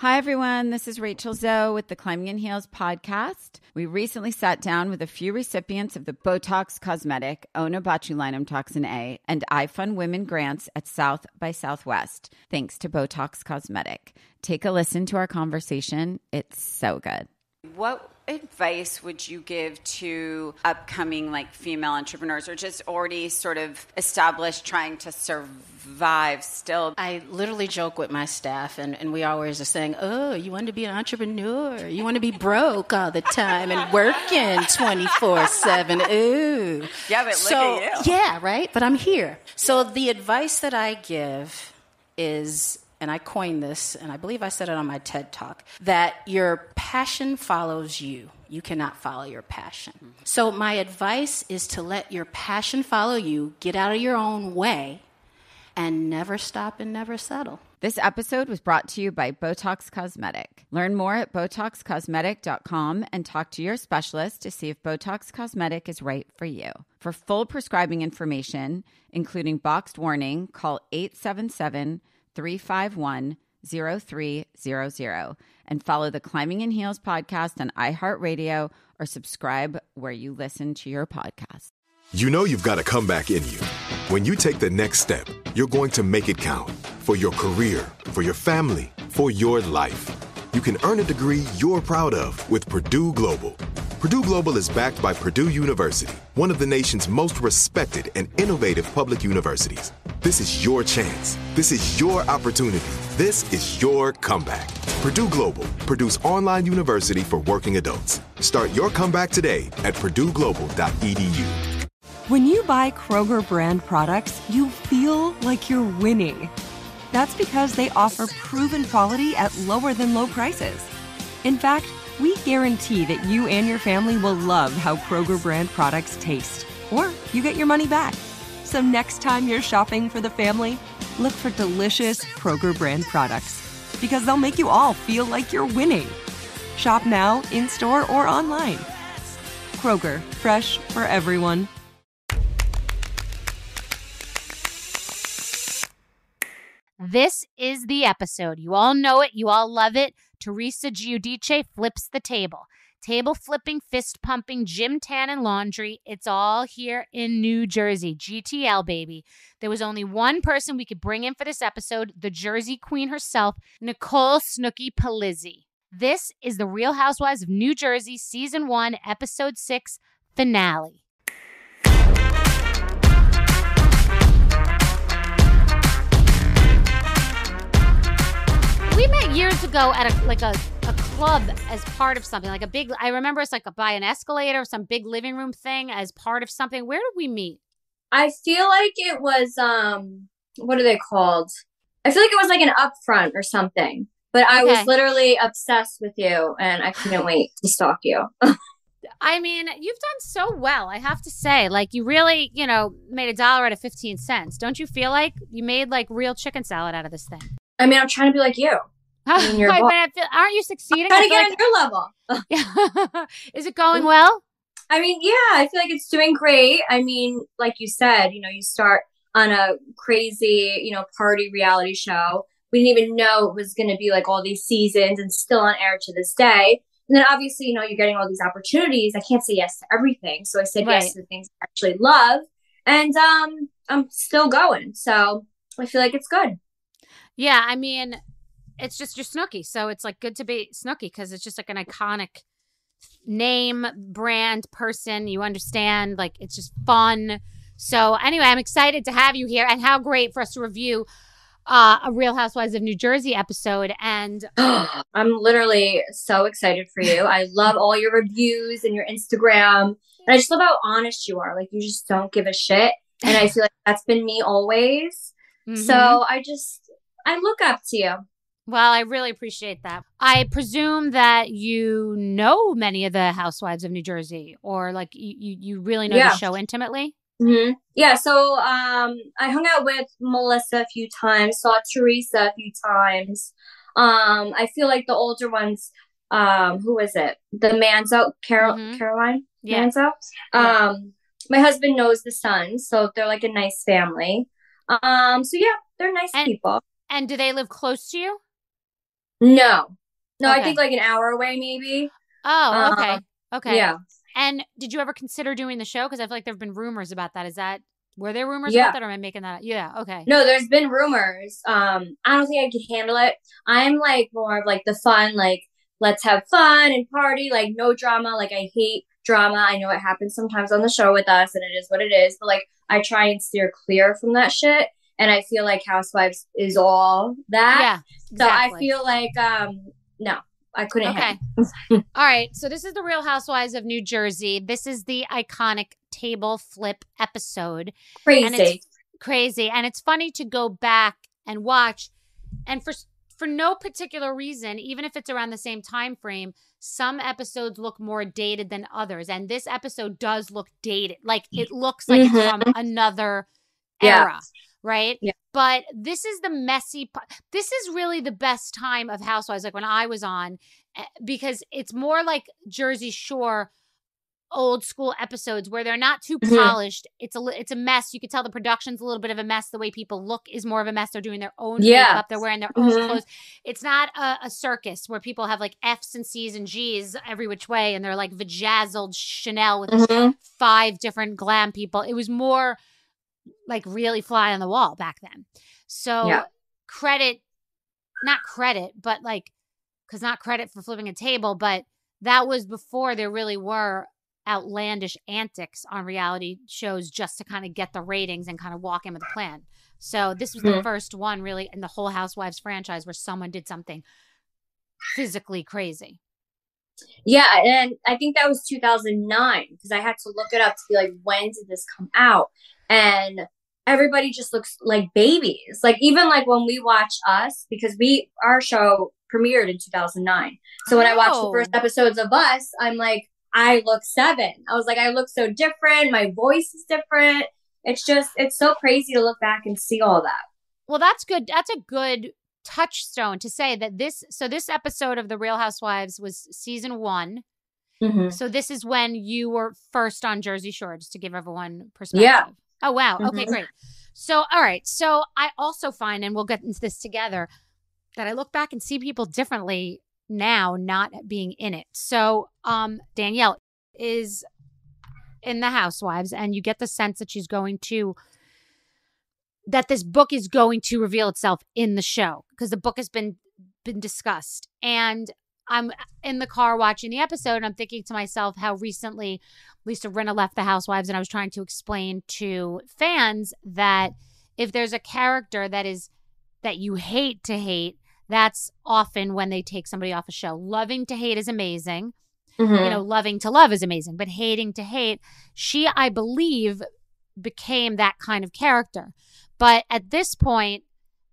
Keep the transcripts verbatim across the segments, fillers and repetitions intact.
Hi, everyone. This is Rachel Zoe with the Climbing in Heels podcast. We recently sat down with a few recipients of the Botox Cosmetic, Onabotulinum Toxin A, and iFund Women grants at South by Southwest, thanks to Botox Cosmetic. Take a listen to our conversation. It's so good. What advice would you give to upcoming like female entrepreneurs or just already sort of established trying to survive still? I literally joke with my staff and, and we always are saying, oh, you want to be an entrepreneur? You want to be broke all the time and working twenty-four seven. Ooh. Yeah, but so, look at you. Yeah, right? But I'm here. So the advice that I give is, and I coined this, and I believe I said it on my TED Talk, that your passion follows you. You cannot follow your passion. Mm-hmm. So my advice is to let your passion follow you, get out of your own way, and never stop and never settle. This episode was brought to you by Botox Cosmetic. Learn more at botox cosmetic dot com and talk to your specialist to see if Botox Cosmetic is right for you. For full prescribing information, including boxed warning, call eight seven seven, three five one, zero three zero zero and follow the Climbing in Heels podcast on iHeartRadio or subscribe where you listen to your podcast. You know you've got a comeback in you. When you take the next step, you're going to make it count for your career, for your family, for your life. You can earn a degree you're proud of with Purdue Global. Purdue Global is backed by Purdue University, one of the nation's most respected and innovative public universities. This is your chance. This is your opportunity. This is your comeback. Purdue Global, Purdue's online university for working adults. Start your comeback today at purdue global dot e d u. When you buy Kroger brand products, you feel like you're winning. That's because they offer proven quality at lower than low prices. In fact, we guarantee that you and your family will love how Kroger brand products taste, or you get your money back. So next time you're shopping for the family, look for delicious Kroger brand products, because they'll make you all feel like you're winning. Shop now, in-store, or online. Kroger, fresh for everyone. This is the episode. You all know it. You all love it. Teresa Giudice flips the table. Table flipping, fist pumping, gym tan, and laundry. It's all here in New Jersey. G T L, baby. There was only one person we could bring in for this episode, the Jersey Queen herself, Nicole Snooki Palizzi. This is the Real Housewives of New Jersey, Season one, Episode six, Finale. We met years ago at a like a, a club as part of something, like a big, I remember it's like a, by an escalator, some big living room thing as part of something. Where did we meet? I feel like it was, um, what are they called? I feel like it was like an upfront or something, but I Okay. was literally obsessed with you and I couldn't wait to stalk you. I mean, you've done so well, I have to say. Like, you really, you know, made a dollar out of fifteen cents. Don't you feel like you made like real chicken salad out of this thing? I mean, I'm trying to be like you. I mean, you're I boss. mean, I feel, aren't you succeeding? Trying to I get feel on your level. like- Is it going well? I mean, yeah, I feel like it's doing great. I mean, like you said, you know, you start on a crazy, you know, party reality show. We didn't even know it was going to be like all these seasons and still on air to this day. And then obviously, you know, you're getting all these opportunities. I can't say yes to everything. So I said Right. yes to the things I actually love. And um, I'm still going. So I feel like it's good. Yeah, I mean, it's just your Snooki. So it's like good to be Snooki because it's just like an iconic name, brand, person. You understand, like it's just fun. So anyway, I'm excited to have you here and how great for us to review uh, a Real Housewives of New Jersey episode. And I'm literally so excited for you. I love all your reviews and your Instagram. And I just love how honest you are. Like you just don't give a shit. And I feel like that's been me always. Mhm. So I just, I look up to you. Well, I really appreciate that. I presume that you know many of the Housewives of New Jersey, or like you, you, you really know Yeah. the show intimately. Mm-hmm. Yeah. So um, I hung out with Melissa a few times, saw Teresa a few times. Um, I feel like the older ones, um, who was it? The Manzo, Carol, Mhm. Caroline Yeah. Manzo. Yeah. Um, my husband knows the sons, so they're like a nice family. Um, so yeah, they're nice And- people. And do they live close to you? No. No, Okay. I think like an hour away, maybe. Oh, okay. Uh, Okay. Yeah. And did you ever consider doing the show? Because I feel like there have been rumors about that. Is that, were there rumors Yeah. about that or am I making that up? Yeah. Okay. No, there's been rumors. Um, I don't think I could handle it. I'm like more of like the fun, like let's have fun and party, like no drama. Like I hate drama. I know it happens sometimes on the show with us and it is what it is, but like I try and steer clear from that shit. And I feel like Housewives is all that. Yeah. So I Exactly. feel like, um, no, I couldn't Okay. hang. All right. So this is the Real Housewives of New Jersey. This is the iconic table flip episode. Crazy. And it's crazy. And it's funny to go back and watch. And for for no particular reason, even if it's around the same time frame, some episodes look more dated than others. And this episode does look dated. Like it looks like Mhm. it's from another Yeah. era. Right? Yeah. But this is the messy part. This is really the best time of Housewives, like when I was on, eh, because it's more like Jersey Shore old school episodes where they're not too Mhm. polished. It's a li- it's a mess. You can tell the production's a little bit of a mess. The way people look is more of a mess. They're doing their own Yeah. makeup. They're wearing their own Mhm. clothes. It's not a, a circus where people have like F's and C's and G's every which way, and they're like vajazzled Chanel with Mhm. five different glam people. It was more like really fly on the wall back then. So Yeah. credit, not credit, but like, because not credit for flipping a table, but that was before there really were outlandish antics on reality shows just to kind of get the ratings and kind of walk in with a plan. So this was the Mhm. first one really in the whole Housewives franchise where someone did something physically crazy. Yeah, and I think that was two thousand nine because I had to look it up to be like, when did this come out? And everybody just looks like babies. Like even like when we watch Us, because we our show premiered in two thousand nine. So when I watched the Oh. first episodes of Us, I'm like, I look seven. I was like, I look so different. My voice is different. It's just, it's so crazy to look back and see all that. Well, that's good. That's a good touchstone to say that this, so this episode of The Real Housewives was season one. Mm-hmm. So this is when you were first on Jersey Shore, just to give everyone perspective. Yeah. Oh, wow. Okay, Mhm. great. So, all right. So I also find, and we'll get into this together, that I look back and see people differently now not being in it. So um, Danielle is in the Housewives, and you get the sense that she's going to, that this book is going to reveal itself in the show because the book has been been discussed. And I'm in the car watching the episode and I'm thinking to myself how recently Lisa Rinna left the Housewives, and I was trying to explain to fans that if there's a character that is that you hate to hate, that's often when they take somebody off a show. Loving to hate is amazing. Mm-hmm. You know, loving to love is amazing, but hating to hate, she, I believe, became that kind of character. But at this point,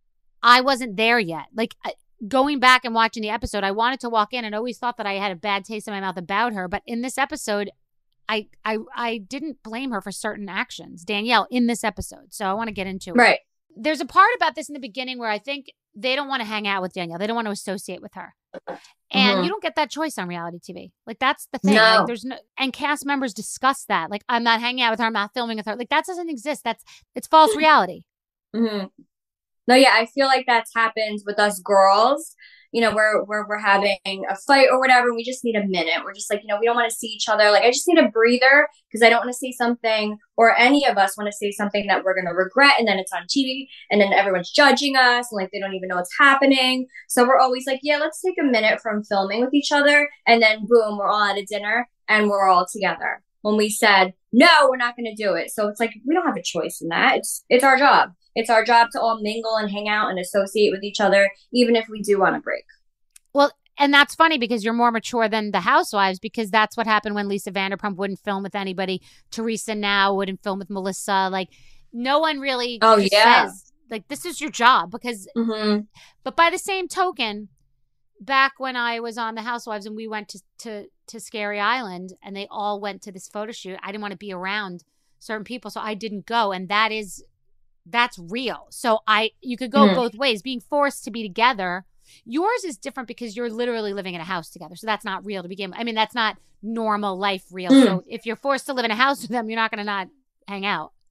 I wasn't there yet. Like I- going back and watching the episode, I wanted to walk in and always thought that I had a bad taste in my mouth about her. But in this episode, I I I didn't blame her for certain actions, Danielle, in this episode. So I want to get into it. Right. There's a part about this in the beginning where I think they don't want to hang out with Danielle. They don't want to associate with her. And Mhm. you don't get that choice on reality T V. Like that's the thing. No. Like there's no, and cast members discuss that. Like I'm not hanging out with her. I'm not filming with her. Like that doesn't exist. That's it's false reality. Mm-hmm. No, yeah, I feel like that's happened with us girls. You know, where where we're having a fight or whatever, and we just need a minute. We're just like, you know, we don't want to see each other. Like, I just need a breather because I don't want to say something, or any of us want to say something that we're gonna regret, and then it's on T V, and then everyone's judging us, and like they don't even know what's happening. So we're always like, yeah, let's take a minute from filming with each other, and then boom, we're all at a dinner and we're all together. When we said no, we're not gonna do it. So it's like we don't have a choice in that. It's it's our job. It's our job to all mingle and hang out and associate with each other, even if we do want a break. Well, and that's funny because you're more mature than the Housewives, because that's what happened when Lisa Vanderpump wouldn't film with anybody. Teresa now wouldn't film with Melissa. Like no one really Oh, just yeah. says like this is your job because. Mm-hmm. But by the same token, back when I was on the Housewives and we went to to to Scary Island and they all went to this photo shoot, I didn't want to be around certain people, so I didn't go, and that is. That's real. So I, you could go Mhm. both ways. Being forced to be together, yours is different because you're literally living in a house together. So that's not real to begin with. I mean, that's not normal life real. Mm. So if you're forced to live in a house with them, you're not going to not hang out.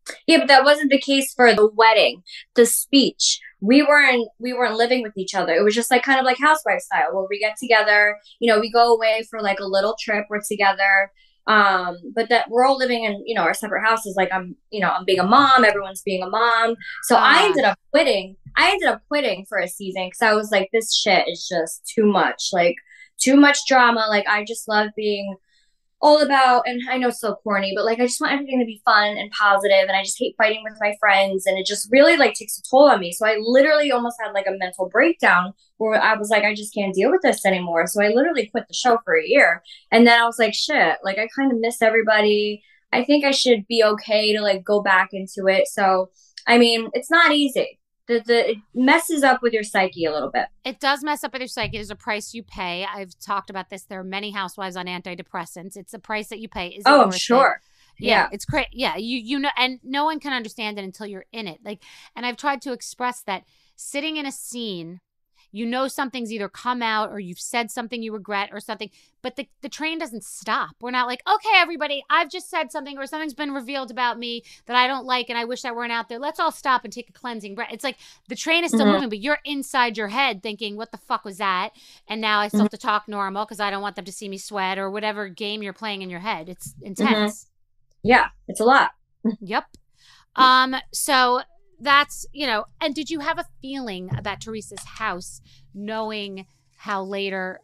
Yeah, but that wasn't the case for the wedding, the speech. We weren't we weren't living with each other. It was just like kind of like housewife style where we get together, you know, we go away for like a little trip, we're together. Um, but that we're all living in, you know, our separate houses. Like I'm, you know, I'm being a mom, everyone's being a mom. So uh. I ended up quitting. I ended up quitting for a season because I was like, this shit is just too much. Like too much drama. Like I just love being all about, and I know it's so corny, but like I just want everything to be fun and positive, and I just hate fighting with my friends, and it just really like takes a toll on me. So I literally almost had like a mental breakdown where I was like, I just can't deal with this anymore. So I literally quit the show for a year, and then I was like, shit, like I kind of miss everybody. I think I should be okay to like go back into it. So I mean, it's not easy. The, the, it messes up with your psyche a little bit. It does mess up with your psyche. There's a price you pay. I've talked about this. There are many housewives on antidepressants. It's a price that you pay. Is oh, I'm sure. It? Yeah, yeah, it's crazy. Yeah, you you know, and no one can understand it until you're in it. Like, and I've tried to express that sitting in a scene, you know something's either come out or you've said something you regret or something, but the, the train doesn't stop. We're not like, okay, everybody, I've just said something or something's been revealed about me that I don't like and I wish I weren't out there. Let's all stop and take a cleansing breath. It's like the train is still mm-hmm. moving, but you're inside your head thinking, what the fuck was that? And now I still mm-hmm. have to talk normal because I don't want them to see me sweat or whatever game you're playing in your head. It's intense. Mm-hmm. Yeah, it's a lot. Yep. Um. So... That's, you know, and did you have a feeling about Teresa's house knowing how later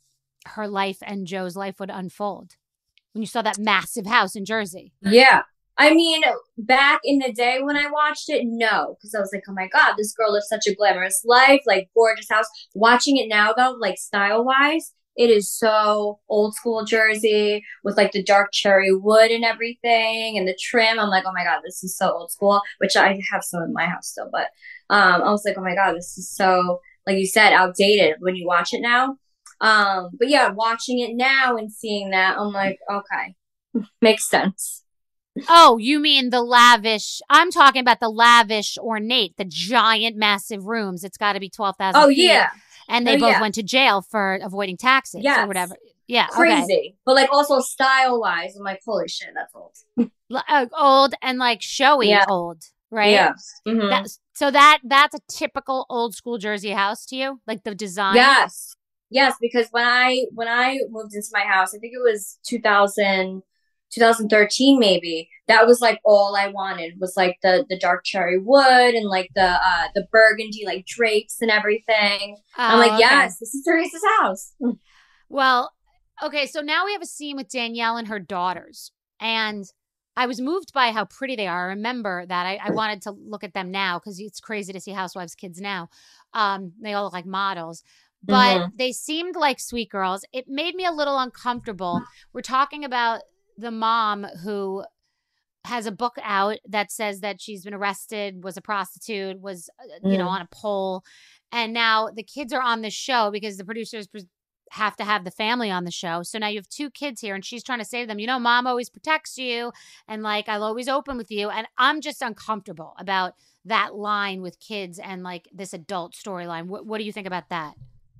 her life and Joe's life would unfold when you saw that massive house in Jersey? Yeah. I mean, back in the day when I watched it, no, because I was like, oh my God, this girl lives such a glamorous life, like gorgeous house. Watching it now, though, like style wise, it is so old school Jersey with like the dark cherry wood and everything and the trim. I'm like, oh my God, this is so old school, which I have some in my house still. But um, I was like, oh my God, this is so, like you said, outdated when you watch it now. Um, but yeah, watching it now and seeing that, I'm like, okay, makes sense. Oh, you mean the lavish? I'm talking about the lavish, ornate, the giant, massive rooms. It's got to be twelve thousand Oh, feet. yeah. And they oh, both yeah. went to jail for avoiding taxes yes. or whatever. Yeah. Crazy. Okay. But like also style wise, I'm like, holy shit, that's old. uh, old and like showy yeah. old, right? Yeah. Mm-hmm. That, so that that's a typical old school Jersey house to you? Like the design? Yes. Yes, because when I when I moved into my house, I think it was two thousand, twenty thirteen maybe, that was like all I wanted was like the the dark cherry wood and like the uh the burgundy like drapes and everything. Oh, I'm like, okay. Yes, this is Teresa's house. Well, okay, so now we have a scene with Danielle and her daughters, and I was moved by how pretty they are. I remember that. I, I wanted to look at them now because it's crazy to see housewives' kids now. Um, they all look like models. But mm-hmm. they seemed like sweet girls. It made me a little uncomfortable. We're talking about the mom who has a book out that says that she's been arrested, was a prostitute, was, you mm. know, on a pole. And now the kids are on the show because the producers have to have the family on the show. So now you have two kids here and she's trying to say to them, you know, mom always protects you and like I'll always open with you. And I'm just uncomfortable about that line with kids and like this adult storyline. What, what do you think about that?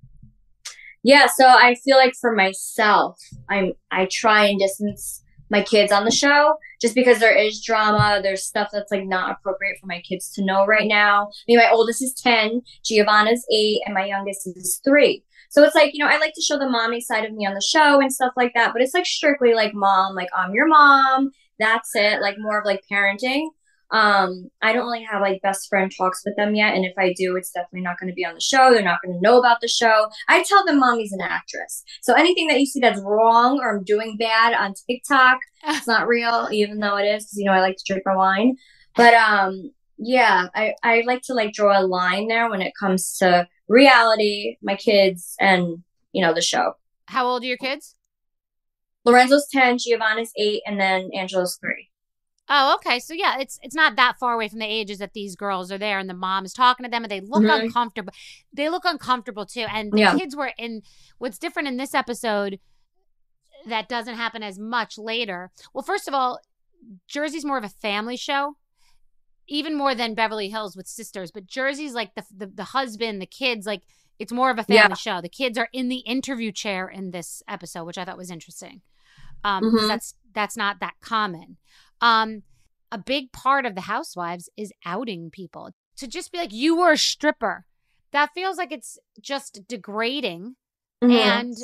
Yeah, so I feel like for myself, I'm I try and distance my kids on the show just because there is drama. There's stuff that's like not appropriate for my kids to know right now. I mean, my oldest is ten, Giovanna's eight, and my youngest is three. So it's like, you know, I like to show the mommy side of me on the show and stuff like that, but it's like strictly like mom, like I'm your mom. That's it. Like more of like parenting. Um, I don't really have like best friend talks with them yet. And if I do, it's definitely not going to be on the show. They're not going to know about the show. I tell them mommy's an actress. So anything that you see that's wrong or I'm doing bad on TikTok, it's not real, even though it is, because, you know, I like to drink my wine. But um, yeah, I, I like to like draw a line there when it comes to reality, my kids, and, you know, the show. How old are your kids? Lorenzo's ten, Giovanna's eight, and then Angela's three. Oh, okay. So yeah, it's it's not that far away from the ages that these girls are there and the mom is talking to them and they look mm-hmm. uncomfortable. They look uncomfortable too. And the yeah. kids were in, what's different in this episode that doesn't happen as much later. Well, first of all, Jersey's more of a family show, even more than Beverly Hills with sisters. But Jersey's like the the, the husband, the kids, like it's more of a family yeah. show. The kids are in the interview chair in this episode, which I thought was interesting. Um, mm-hmm. That's that's not that common. Um, a big part of the Housewives is outing people. To just be like, you were a stripper, that feels like it's just degrading. Mm-hmm. and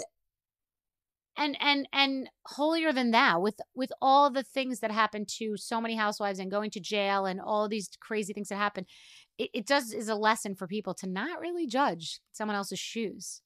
and and and holier than thou with with all the things that happen to so many housewives and going to jail and all these crazy things that happen. It, it does is a lesson for people to not really judge someone else's shoes.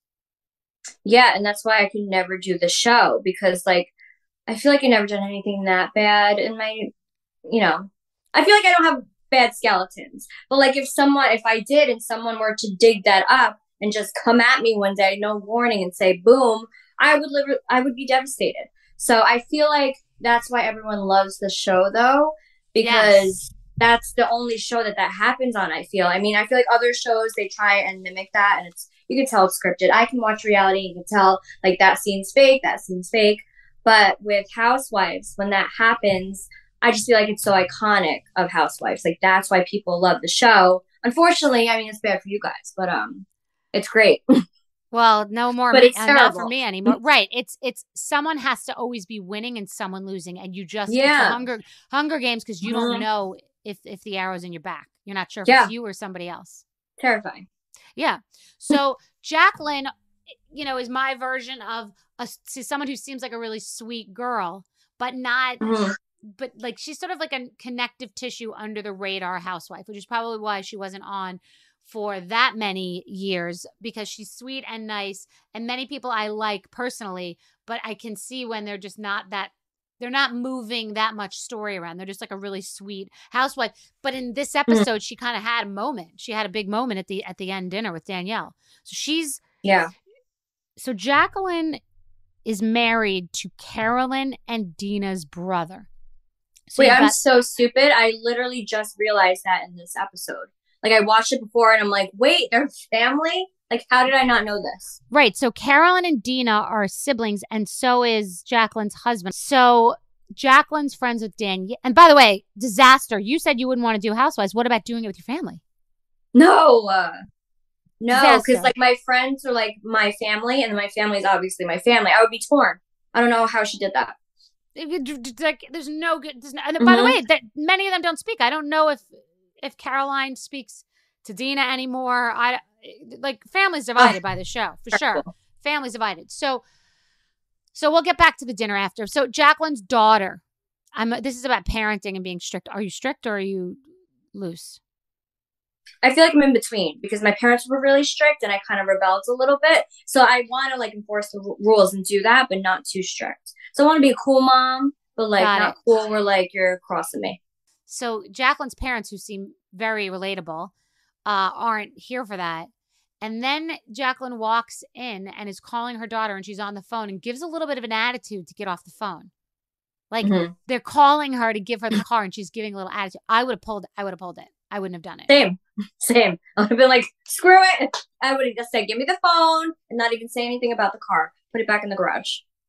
Yeah, and that's why I could never do the show, because like I feel like I've never done anything that bad in my, you know, I feel like I don't have bad skeletons. But like if someone, if I did and someone were to dig that up and just come at me one day, no warning, and say, boom, I would live, I would be devastated. So I feel like that's why everyone loves the show though, because yes. that's the only show that that happens on, I feel. I mean, I feel like other shows, they try and mimic that, and it's, you can tell it's scripted. I can watch reality, you can tell like that scene's fake, that scene's fake. But with Housewives, when that happens, I just feel like it's so iconic of Housewives. Like that's why people love the show. Unfortunately, I mean, it's bad for you guys, but um, it's great. Well, no more, but me, it's uh, terrible. Not for me anymore. Right? It's it's someone has to always be winning and someone losing, and you just yeah, it's the Hunger Hunger Games, because you mm-hmm. don't know if if the arrow's in your back. You're not sure if yeah. it's you or somebody else. Terrifying. Yeah. So Jacqueline, you know, is my version of a someone who seems like a really sweet girl, but not. Mm-hmm. But like she's sort of like a connective tissue under the radar housewife, which is probably why she wasn't on for that many years, because she's sweet and nice, and many people I like personally, but I can see when they're just not that, they're not moving that much story around. They're just like a really sweet housewife. But in this episode, mm-hmm. she kind of had a moment. She had a big moment at the at the end dinner with Danielle. So she's yeah. So Jacqueline is married to Carolyn and Dina's brother. So Wait, I'm got- so stupid. I literally just realized that in this episode. Like, I watched it before, and I'm like, wait, they're family? Like, how did I not know this? Right. So Carolyn and Dina are siblings, and so is Jacqueline's husband. So Jacqueline's friends with Danielle. And by the way, disaster. You said you wouldn't want to do Housewives. What about doing it with your family? No. Uh, no, because, like, my friends are, like, my family, and my family is obviously my family. I would be torn. I don't know how she did that. Like, there's no good. There's no, and mm-hmm. by the way, that many of them don't speak. I don't know if if Caroline speaks to Dina anymore. I like families divided oh, by the show for sure. Cool. Families divided. So, so we'll get back to the dinner after. So Jacqueline's daughter. I'm. This is about parenting and being strict. Are you strict or are you loose? I feel like I'm in between, because my parents were really strict and I kind of rebelled a little bit. So I want to like enforce the r- rules and do that, but not too strict. So I want to be a cool mom, but like Got not it. cool where like you're crossing me. So Jacqueline's parents, who seem very relatable, uh, aren't here for that. And then Jacqueline walks in and is calling her daughter, and she's on the phone and gives a little bit of an attitude to get off the phone. Like mm-hmm. they're calling her to give her the car and she's giving a little attitude. I would have pulled it. I would have pulled it. I wouldn't have done it. Same. Same. I would have been like, screw it. I would have just said, give me the phone, and not even say anything about the car. Put it back in the garage.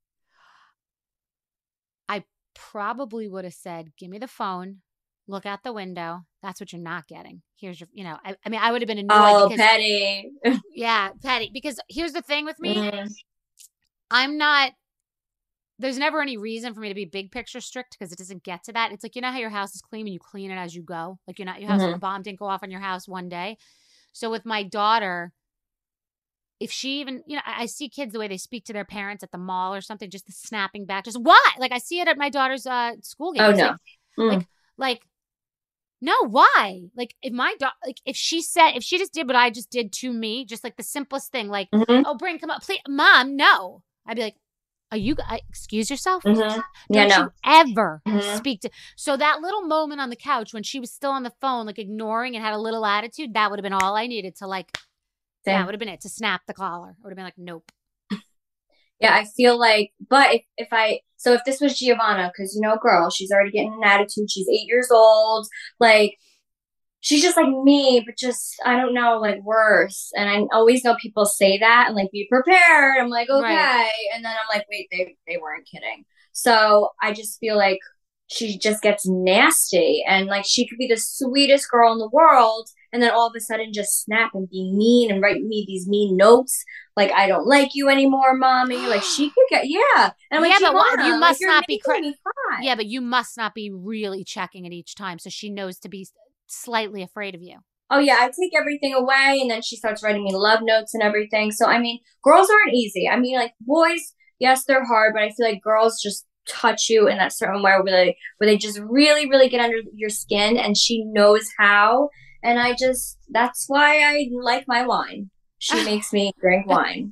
I probably would have said, give me the phone. Look out the window. That's what you're not getting. Here's your, you know, I, I mean, I would have been annoyed. Oh, because, petty. Yeah, petty. Because here's the thing with me. Mm. I'm not, there's never any reason for me to be big picture strict, because it doesn't get to that. It's like, you know how your house is clean and you clean it as you go? Like you're not, your house, mm-hmm. a bomb didn't go off on your house one day. So with my daughter, if she even, you know, I, I see kids the way they speak to their parents at the mall or something, just the snapping back, just what? Like I see it at my daughter's uh, school game. Oh, no. Like, mm. like, like, no, why? Like if my daughter, like if she said, if she just did what I just did to me, just like the simplest thing, like, mm-hmm. oh, Bryn, come up, please, Mom, no. I'd be like, are you, uh, excuse yourself? Mm-hmm. Yeah, Don't no. you ever mm-hmm. speak to, so that little moment on the couch when she was still on the phone, like ignoring and had a little attitude, that would have been all I needed to like, Same. That would have been it, to snap the collar. I would have been like, nope. Yeah, I feel like, but if, if I, so if this was Giovanna, because, you know, girl, she's already getting an attitude. She's eight years old. Like, she's just like me, but just, I don't know, like worse. And I always know people say that and like, be prepared. I'm like, okay. Right. And then I'm like, wait, they, they weren't kidding. So I just feel like she just gets nasty. And like, she could be the sweetest girl in the world. and then all of a sudden just snap and be mean and write me these mean notes like, I don't like you anymore, mommy. Like she could get, yeah. And I'm yeah, like, but what, Giovanna, you must like, not be, cra- me cry. yeah, but you must not be really checking it each time. So she knows to be slightly afraid of you. Oh yeah, I take everything away, and then she starts writing me love notes and everything. So I mean, girls aren't easy. I mean, like boys, yes, they're hard, but I feel like girls just touch you in that certain way where they where they just really, really get under your skin, and she knows how. And I just that's why I like my wine. She makes me drink wine.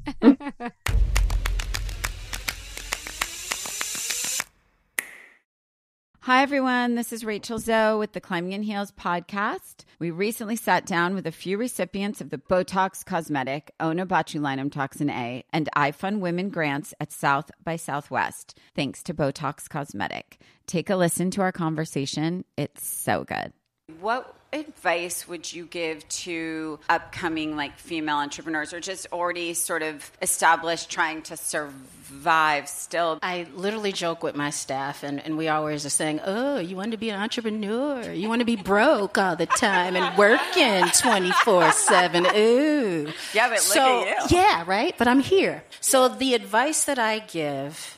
Hi, everyone. This is Rachel Zoe with the Climbing in Heels podcast. We recently sat down with a few recipients of the Botox Cosmetic, Onabotulinum Toxin A, and iFund Women grants at South by Southwest, thanks to Botox Cosmetic. Take a listen to our conversation. It's so good. What advice would you give to upcoming like female entrepreneurs or just already sort of established trying to survive still? I literally joke with my staff, and, and we always are saying, oh, you want to be an entrepreneur? You want to be broke all the time and working twenty-four seven? Ooh. Yeah, but so, look at you. Yeah, right? But I'm here. So the advice that I give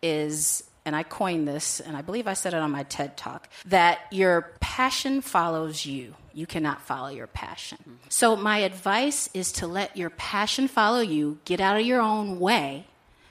is, and I coined this, and I believe I said it on my TED Talk, that your passion follows you. You cannot follow your passion. Mm-hmm. So my advice is to let your passion follow you, get out of your own way,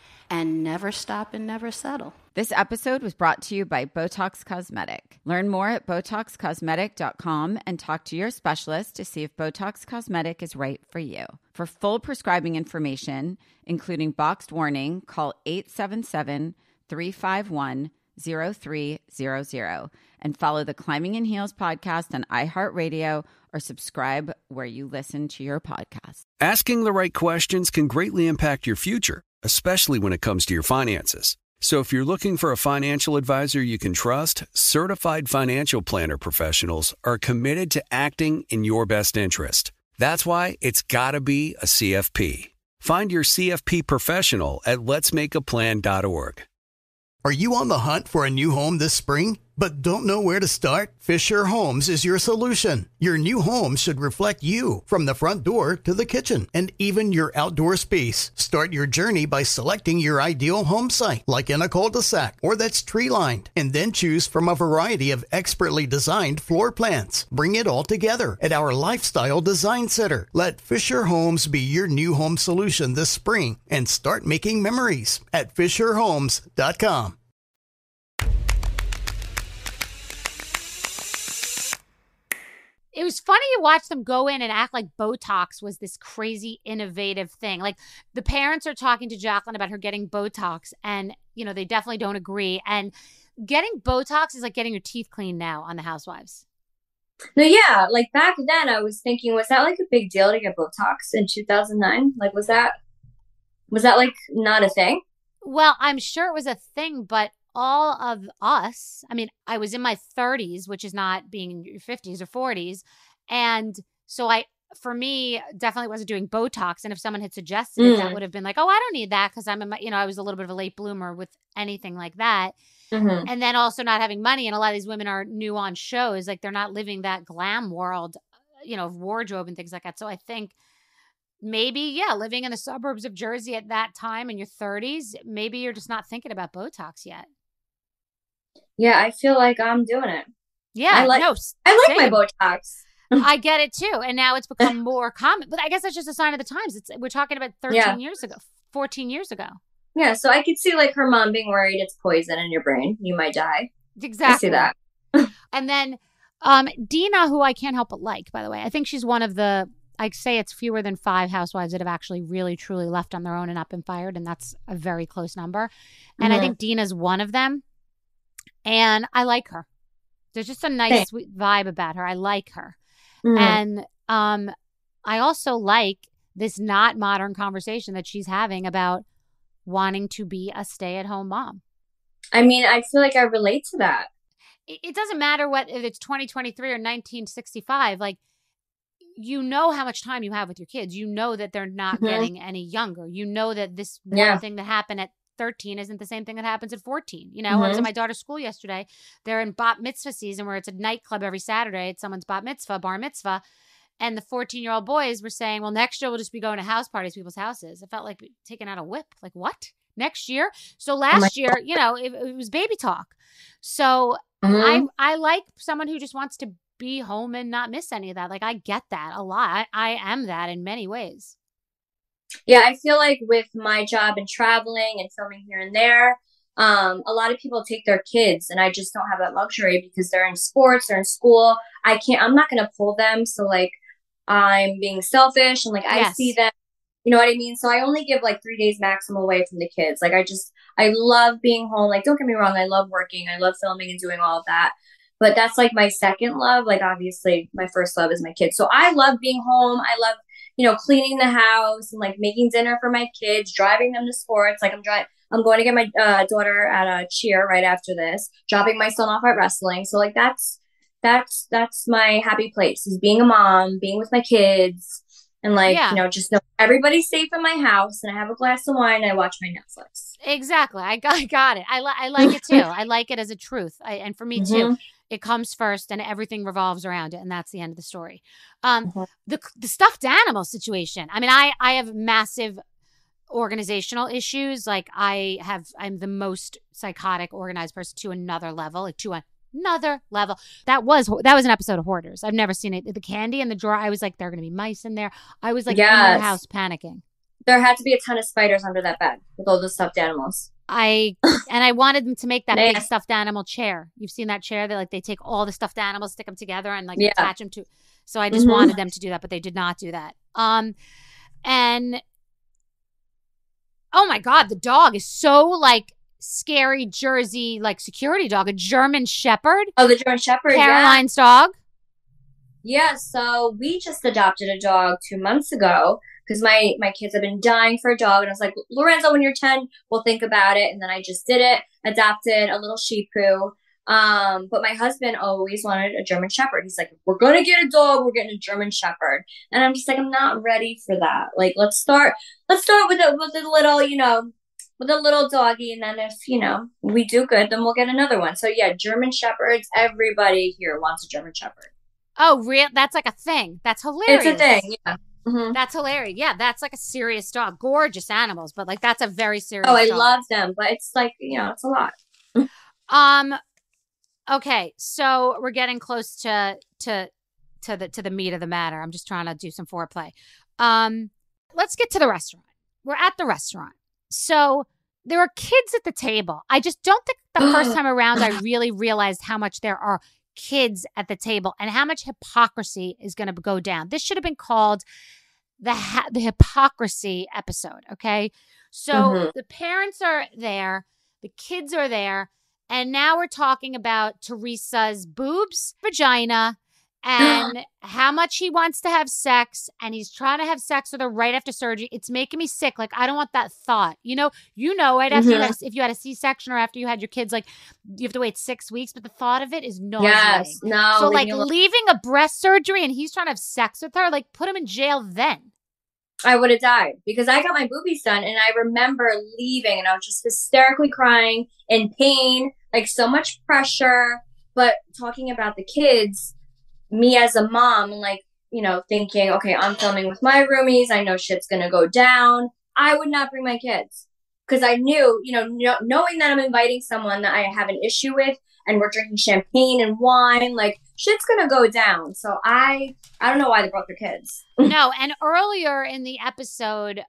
and never stop and never settle. This episode was brought to you by Botox Cosmetic. Learn more at Botox Cosmetic dot com and talk to your specialist to see if Botox Cosmetic is right for you. For full prescribing information, including boxed warning, call eight seven seven, three five one, zero three zero zero and follow the Climbing in Heels podcast on iHeartRadio or subscribe where you listen to your podcast. Asking the right questions can greatly impact your future, especially when it comes to your finances. So if you're looking for a financial advisor you can trust, certified financial planner professionals are committed to acting in your best interest. That's why it's got to be a C F P. Find your C F P professional at lets make a plan dot org. Are you on the hunt for a new home this spring, but don't know where to start? Fisher Homes is your solution. Your new home should reflect you, from the front door to the kitchen, and even your outdoor space. Start your journey by selecting your ideal home site, like in a cul-de-sac or that's tree-lined, and then choose from a variety of expertly designed floor plans. Bring it all together at our Lifestyle Design Center. Let Fisher Homes be your new home solution this spring and start making memories at fisher homes dot com. It was funny to watch them go in and act like Botox was this crazy innovative thing. Like the parents are talking to Jacqueline about her getting Botox, and you know they definitely don't agree. And getting Botox is like getting your teeth cleaned now on The Housewives. No, yeah, like back then I was thinking, was that like a big deal to get Botox in two thousand nine? Like was that was that like not a thing? Well, I'm sure it was a thing, but all of us, I mean, I was in my thirties, which is not being in your fifties or forties. And so I, for me, definitely wasn't doing Botox. And if someone had suggested Mm. it, that would have been like, oh, I don't need that because I'm, in my, you know, I was a little bit of a late bloomer with anything like that. Mm-hmm. And then also not having money. And a lot of these women are new on shows. Like they're not living that glam world, you know, of wardrobe and things like that. So I think maybe, yeah, living in the suburbs of Jersey at that time in your thirties, maybe you're just not thinking about Botox yet. Yeah, I feel like I'm doing it. Yeah, I like no, I like same. my Botox. I get it too, and now it's become more common. But I guess that's just a sign of the times. It's we're talking about thirteen Yeah. years ago, fourteen years ago. Yeah, so I could see like her mom being worried it's poison in your brain. You might die. Exactly. I see that. And then um, Dina, who I can't help but like, by the way, I think she's one of the. I say it's fewer than five housewives that have actually really truly left on their own and not been fired, and that's a very close number. And Mhm. I think Dina's one of them. And I like her. There's just a nice, Same. sweet vibe about her. I like her. Mhm. And um, I also like this not modern conversation that she's having about wanting to be a stay-at-home mom. I mean, I feel like I relate to that. It, it doesn't matter what if it's twenty twenty-three or nineteen sixty-five. Like, you know how much time you have with your kids. You know that they're not Mhm. getting any younger. You know that this one Yeah. thing that happened at thirteen isn't the same thing that happens at fourteen. You know, I was at Mhm. my daughter's school yesterday. They're in bat mitzvah season where it's a nightclub every Saturday. It's someone's bat mitzvah, bar mitzvah. And the fourteen-year-old boys were saying, well, next year we'll just be going to house parties, people's houses. It felt like taking out a whip. Like, what? Next year? So last oh year, God. you know, it, it was baby talk. So mm-hmm. I I like someone who just wants to be home and not miss any of that. Like, I get that a lot. I, I am that in many ways. Yeah, I feel like with my job and traveling and filming here and there, um, a lot of people take their kids, and I just don't have that luxury because they're in sports, they're in school. I can't, I'm not going to pull them. So like, I'm being selfish and like, I yes. see them, you know what I mean? So I only give like three days maximum away from the kids. Like, I just, I love being home. Like, don't get me wrong. I love working. I love filming and doing all of that. But that's like my second love. Like, obviously my first love is my kids. So I love being home. I love, you know, cleaning the house and like making dinner for my kids, driving them to sports. Like I'm driving, I'm going to get my uh, daughter at a cheer right after this, dropping my son off at wrestling. So like, that's, that's, that's my happy place, is being a mom, being with my kids, and like, yeah. you know, just know everybody's safe in my house, and I have a glass of wine and I watch my Netflix. Exactly. I got, I got it. I, li- I like it too. I like it as a truth. I, and for me mm-hmm. too. It comes first and everything revolves around it. And that's the end of the story. Um, mm-hmm. the, the stuffed animal situation. I mean, I, I have massive organizational issues. Like I have, I'm the most psychotic organized person to another level, like to another level. That was, that was an episode of Hoarders. I've never seen it. The candy in the drawer. I was like, there are going to be mice in there. I was like yes. in their house panicking. There had to be a ton of spiders under that bed with all the stuffed animals. I and I wanted them to make that big stuffed animal chair. You've seen that chair that like they take all the stuffed animals, stick them together, and like yeah. attach them to. So I just mm-hmm. wanted them to do that, but they did not do that. Um, and oh my God, the dog is so like scary Jersey like security dog, a German Shepherd. Oh, the German Shepherd, Caroline's yeah. dog. Yeah, so we just adopted a dog two months ago. Because my, my kids have been dying for a dog. And I was like, Lorenzo, when you're ten, we'll think about it. And then I just did it, adopted a little Shih Tzu. Um, but my husband always wanted a German Shepherd. He's like, if we're going to get a dog, we're getting a German Shepherd. And I'm just like, I'm not ready for that. Like, let's start, let's start with a, with a little, you know, with a little doggy. And then if, you know, we do good, then we'll get another one. So yeah, German Shepherds, everybody here wants a German Shepherd. Oh, real? That's like a thing. That's hilarious. It's a thing, yeah. Mm-hmm. That's hilarious. Yeah, that's like a serious dog. Gorgeous animals, but like that's a very serious Oh, I dog. love them, but it's like, you know, it's a lot. um okay, so we're getting close to to to the to the meat of the matter. I'm just trying to do some foreplay. Um let's get to the restaurant. We're at the restaurant. So there are kids at the table. I just don't think the first time around I really realized how much there are kids at the table and how much hypocrisy is going to go down. This should have been called the ha- the hypocrisy episode, okay? So mm-hmm. the parents are there, the kids are there, and now we're talking about Teresa's boobs, vagina, and how much he wants to have sex, and he's trying to have sex with her right after surgery. It's making me sick. Like, I don't want that thought. You know, you know, right after mm-hmm. you had a, if you had a C-section or after you had your kids, like, you have to wait six weeks, but the thought of it is nauseating. Yes, no. So, like, leaving a breast surgery and he's trying to have sex with her, like, put him in jail then. I would have died because I got my boobies done and I remember leaving and I was just hysterically crying in pain, like so much pressure. But talking about the kids, me as a mom, like, you know, thinking, okay, I'm filming with my roomies. I know shit's going to go down. I would not bring my kids because I knew, you know, kn- knowing that I'm inviting someone that I have an issue with and we're drinking champagne and wine, like shit's going to go down. So I, I don't know why they brought their kids. No. And earlier in the episode,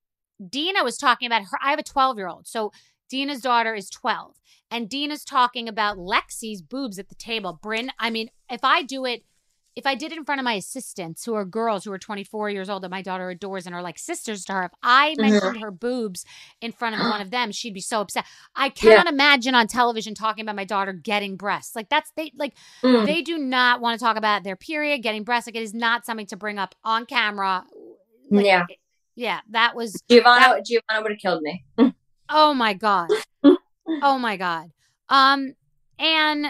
Dina was talking about her. I have a twelve year old. So Dina's daughter is twelve and Dina's talking about Lexi's boobs at the table. Bryn, I mean, if I do it, If I did it in front of my assistants who are girls who are twenty-four years old that my daughter adores and are like sisters to her, if I mentioned mm-hmm. her boobs in front of one of them, she'd be so upset. I cannot yeah. imagine on television talking about my daughter getting breasts. Like that's, they like, mm. they do not want to talk about their period, getting breasts. Like it is not something to bring up on camera. Like, yeah. Yeah, that was. Giovanna, that, Giovanna would have killed me. Oh my God. Oh my God. Um, and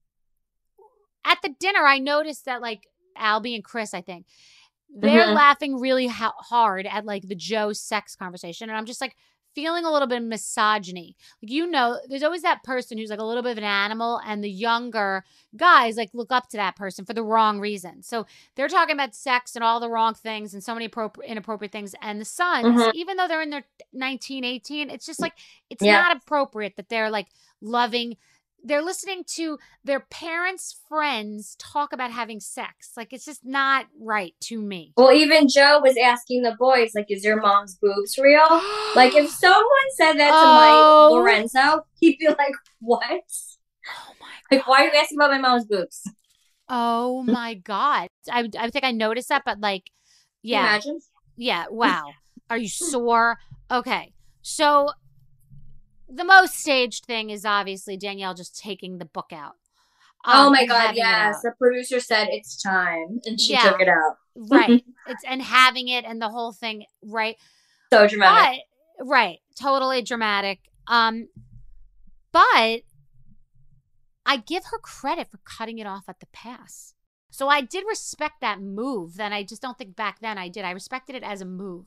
at the dinner, I noticed that like Albie and Chris, I think, they're mm-hmm. laughing really ha- hard at like the Joe sex conversation. And I'm just like feeling a little bit of misogyny. Like, you know, there's always that person who's like a little bit of an animal, and the younger guys like look up to that person for the wrong reason. So they're talking about sex and all the wrong things and so many appropri- inappropriate things. And the sons, mm-hmm. even though they're in their nineteen, eighteen, it's just like, it's yeah. not appropriate that they're like loving. They're listening to their parents' friends talk about having sex. Like, it's just not right to me. Well, even Joe was asking the boys, like, is your mom's boobs real? Like, if someone said that to oh. my Lorenzo, he'd be like, what? Oh, my God. Like, why are you asking about my mom's boobs? Oh, my God. I, I think I noticed that, but, like, yeah. Can you imagine? Yeah, wow. Are you sore? Okay. So the most staged thing is obviously Danielle just taking the book out. Um, oh my God, yes. The producer said it's time, and she yeah, took it out. Right. It's and having it and the whole thing, right? So dramatic. But, right. Totally dramatic. Um, but I give her credit for cutting it off at the pass. So I did respect that move. Then I just don't think back then I did. I respected it as a move.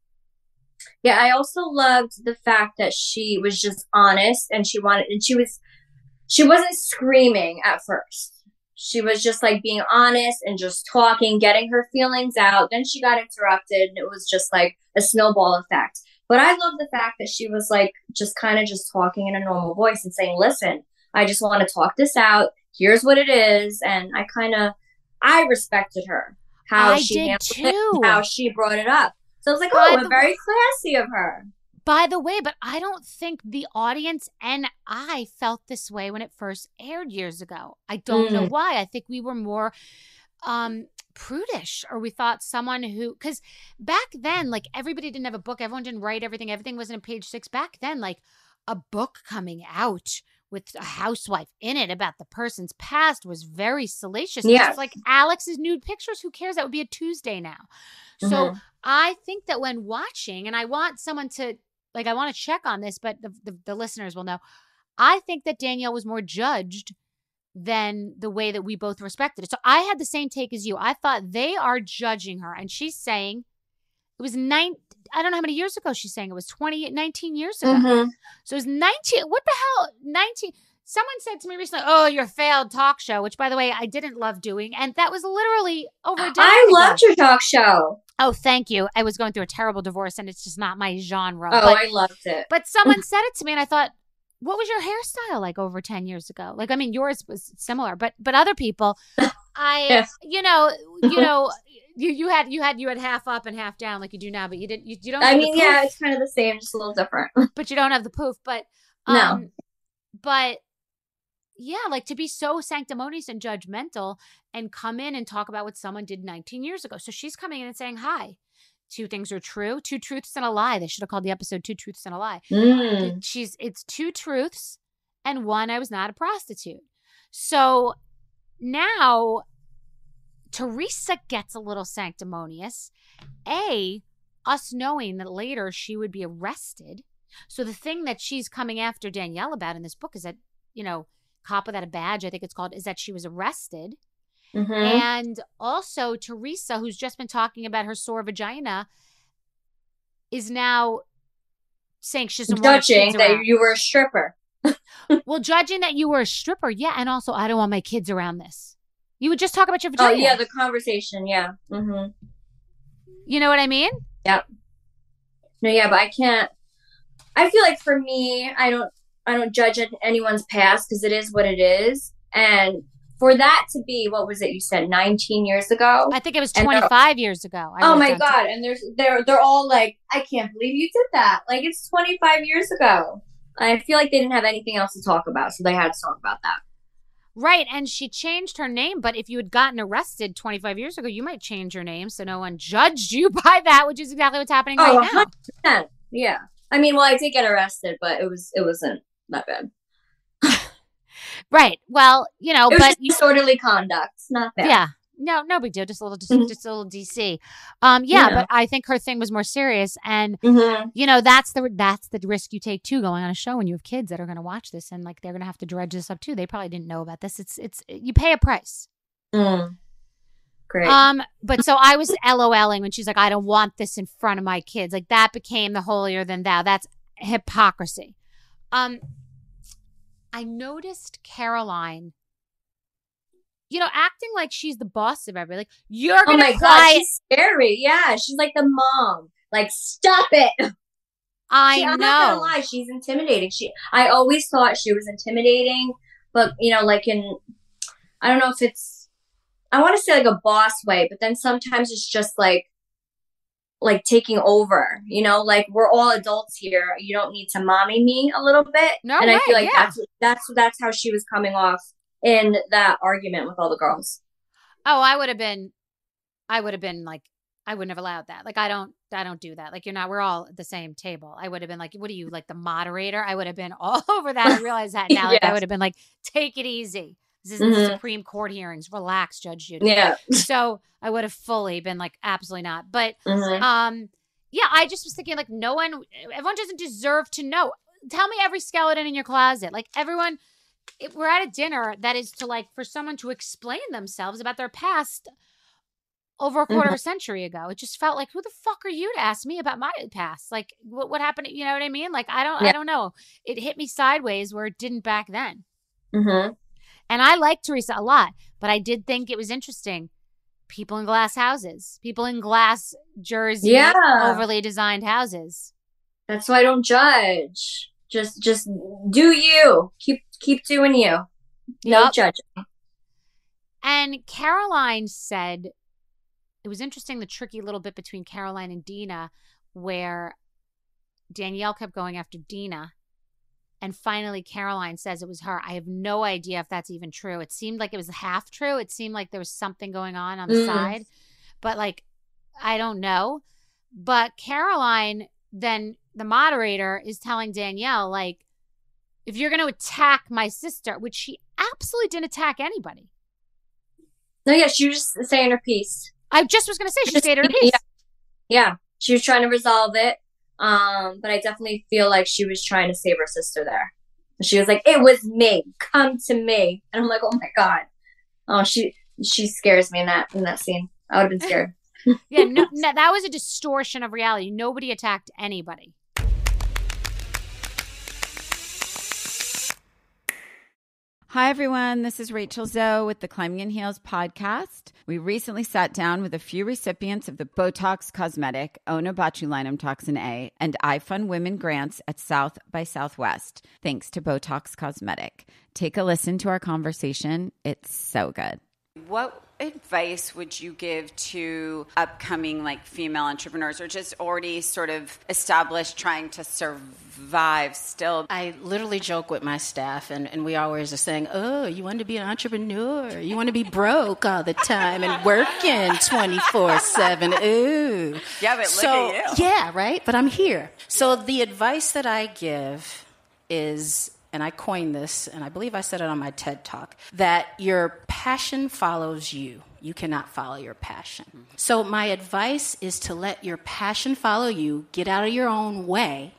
Yeah, I also loved the fact that she was just honest, and she wanted, and she was, she wasn't screaming at first. She was just like being honest and just talking, getting her feelings out. Then she got interrupted, and it was just like a snowball effect. But I love the fact that she was like just kind of just talking in a normal voice and saying, listen, I just want to talk this out. Here's what it is. And I kind of, I respected her, how I she did handled too. it, how she brought it up. So I was like, oh, very classy of her. By the way, but I don't think the audience and I felt this way when it first aired years ago. I don't mm. know why. I think we were more um, prudish, or we thought someone who, because back then, like, everybody didn't have a book. Everyone didn't write everything. Everything wasn't in page six. Back then, like, a book coming out with a housewife in it about the person's past was very salacious. Yeah. It's like Alex's nude pictures. Who cares? That would be a Tuesday now. So mm-hmm. I think that when watching, and I want someone to, like, I want to check on this, but the, the, the listeners will know, I think that Danielle was more judged than the way that we both respected it. So I had the same take as you. I thought they are judging her. And she's saying it was nine, I don't know how many years ago she's saying it was twenty, nineteen years ago. Mm-hmm. So it was nineteen. What the hell? nineteen. Someone said to me recently, oh, your failed talk show, which, by the way, I didn't love doing. And that was literally over a decade I ago. loved your talk show. Oh, thank you. I was going through a terrible divorce, and it's just not my genre. Oh, but, I loved it. But someone said it to me, and I thought, what was your hairstyle like over ten years ago? Like, I mean, yours was similar, but but other people, I, yes. you know, you know, you, you had you had you had half up and half down like you do now, but you didn't. You, you don't. I mean, yeah, it's kind of the same, just a little different. But you don't have the poof. But um, no. But yeah, like, to be so sanctimonious and judgmental and come in and talk about what someone did nineteen years ago. So she's coming in and saying, hi. Two things are true. Two truths and a lie. They should have called the episode Two Truths and a Lie. Mm. She's it's two truths and one, I was not a prostitute. So now Teresa gets a little sanctimonious. A, us knowing that later she would be arrested. So the thing that she's coming after Danielle about in this book is that, you know, Cop Without a Badge, I think it's called, is that she was arrested. Mm-hmm. And also Teresa, who's just been talking about her sore vagina, is now saying she doesn't want judging that you were a stripper. Well, judging that you were a stripper, yeah, and also I don't want my kids around this. You would just talk about your vagina. Oh yeah, the conversation, yeah. Mm-hmm. You know what I mean? Yep. No, yeah, but I can't. I feel like for me, I don't, I don't judge anyone's past because it is what it is, and. For that to be, what was it you said, nineteen years ago? I think it was twenty-five years ago. I oh my God. And there's they're they're all like, I can't believe you did that. Like, it's twenty-five years ago. I feel like they didn't have anything else to talk about, so they had to talk about that. Right. And she changed her name, but if you had gotten arrested twenty-five years ago, you might change your name so no one judged you by that, which is exactly what's happening oh, right one hundred percent. now. Yeah. I mean, well, I did get arrested, but it was it wasn't that bad. Right. Well, you know, it was but just disorderly conduct. Not bad. Yeah. No, no big deal. Just a little, just, mm-hmm. just a little D C. Um, yeah, yeah, but I think her thing was more serious, and mm-hmm. you know, that's the that's the risk you take too, going on a show when you have kids that are going to watch this, and like they're going to have to dredge this up too. They probably didn't know about this. It's it's you pay a price. Mm. Great. Um, but so I was LOLing when she's like, I don't want this in front of my kids. Like, that became the holier than thou. That's hypocrisy. Um, I noticed Caroline, you know, acting like she's the boss of everybody. Like, you're going to Oh my quiet. God, she's scary. Yeah, she's like the mom. Like, stop it. I she, know. I'm not gonna lie, she's intimidating. She, I always thought she was intimidating, but you know, like in, I don't know if it's, I want to say like a boss way, but then sometimes it's just like, like taking over. You know, like we're all adults here. You don't need to mommy me a little bit. No and way, I feel like yeah. that's that's that's how she was coming off in that argument with all the girls. Oh, I would have been, I would have been like, I wouldn't have allowed that. Like, I don't, I don't do that. Like, you're not, we're all at the same table. I would have been like, what are you, like the moderator? I would have been all over that. I realize that now. Like, Yeah. I would have been like, take it easy. This is Mhm. the Supreme Court hearings. Relax, Judge Judy. Yeah. So I would have fully been like, absolutely not. But, Mhm. um, yeah, I just was thinking like, no one, everyone doesn't deserve to know. Tell me every skeleton in your closet. Like everyone, it, we're at a dinner that is to like, for someone to explain themselves about their past over a quarter Mhm. of a century ago. It just felt like, who the fuck are you to ask me about my past? Like what, what happened? You know what I mean? Like, I don't, Yeah. I don't know. It hit me sideways where it didn't back then. Mhm. And I like Teresa a lot, but I did think it was interesting. People in glass houses, people in glass Jersey, Yeah. overly designed houses. That's why I don't judge. Just, just do you. Keep, keep doing you. No Yep. judging. And Caroline said, it was interesting, the tricky little bit between Caroline and Dina, where Danielle kept going after Dina. And finally, Caroline says it was her. I have no idea if that's even true. It seemed like it was half true. It seemed like there was something going on on the Mm. side. But, like, I don't know. But Caroline, then the moderator, is telling Danielle, like, if you're going to attack my sister, which she absolutely didn't attack anybody. No, yeah, she was just saying her piece. I just was going to say she Just- stated her piece. Yeah. Yeah, she was trying to resolve it. Um, but I definitely feel like she was trying to save her sister there. She was like, "It was me. Come to me." And I'm like, "Oh my God." Oh, she she scares me in that in that scene. I would have been scared. Yeah, no, no, that was a distortion of reality. Nobody attacked anybody. Hi, everyone. This is Rachel Zoe with the Climbing in Heels podcast. We recently sat down with a few recipients of the Botox Cosmetic, Onabotulinum Toxin A, and iFund Women grants at South by Southwest, thanks to Botox Cosmetic. Take a listen to our conversation. It's so good. What advice would you give to upcoming like female entrepreneurs or just already sort of established trying to survive still? I literally joke with my staff, and, and we always are saying, oh, you want to be an entrepreneur? You want to be broke all the time and working twenty-four seven? Ooh. Yeah, but look so, at you. Yeah, right? But I'm here. So the advice that I give is, and I coined this, and I believe I said it on my TED Talk, that your passion follows you. You cannot follow your passion. Mm-hmm. So my advice is to let your passion follow you, get out of your own way,